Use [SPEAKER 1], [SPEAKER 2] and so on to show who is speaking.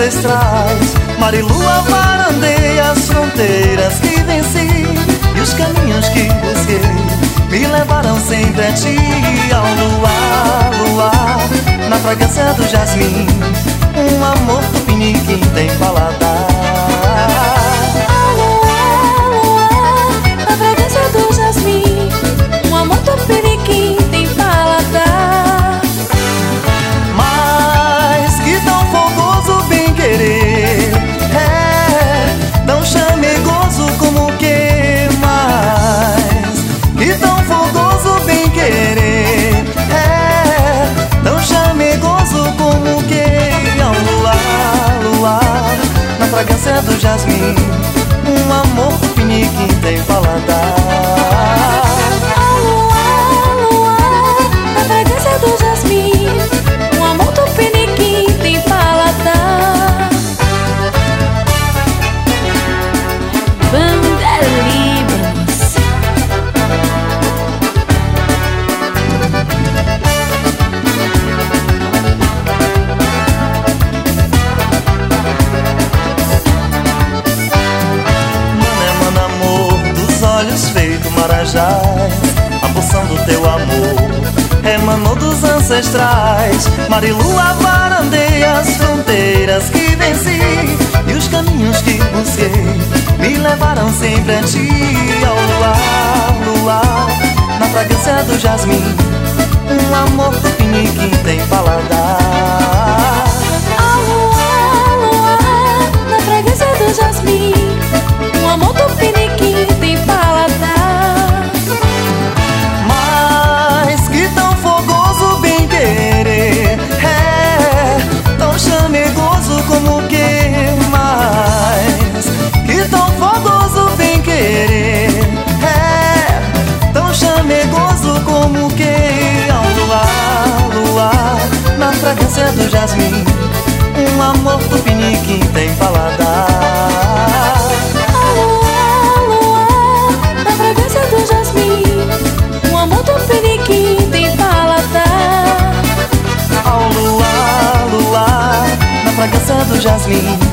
[SPEAKER 1] ancestrais. Marilua varandeia as fronteiras que venci, e os caminhos que busquei me levaram sempre a ti. Ao luar, luar, na fragrância do jasmim, um amor tupiniquim tem paladar.
[SPEAKER 2] Ao luar, luar, na fragrância do jasmim, um amor tupiniquim tem paladar.
[SPEAKER 1] Mas que tão fogoso bem querer, tão chamegoso como que mais. Que tão fogoso bem querer, tão chamegoso como que. Ao luar, luar, na fragrância do jasmim, um amor tupiniquim tem paladar.
[SPEAKER 2] Ao luar, luar, na fragrância do jasmim, um amor tupiniquim tem paladar. Banda Líbanos.
[SPEAKER 1] Mano, amor dos olhos feito marajás, a poção do teu amor emanou dos ancestrais. Marilua varandeia as fronteiras que venci, e os caminhos que busquei me levaram sempre a ti. Ao luar, luar, na fragrância do jasmim, um amor tupiniquim tem paladar.
[SPEAKER 2] Ao luar, luar, na fragrância do jasmim, um amor tupiniquim tem paladar.
[SPEAKER 1] Mas que tão fogoso bem querer, tão chamegoso como que mais. Que tão fogoso bem querer, tão chamegoso como que. Ao luar, luar, na fragrância do jasmim, um amor tupiniquim tem paladar.
[SPEAKER 2] Ao luar, luar, na fragrância do jasmim, um amor tupiniquim tem paladar.
[SPEAKER 1] Ao luar, luar, na fragrância do jasmim,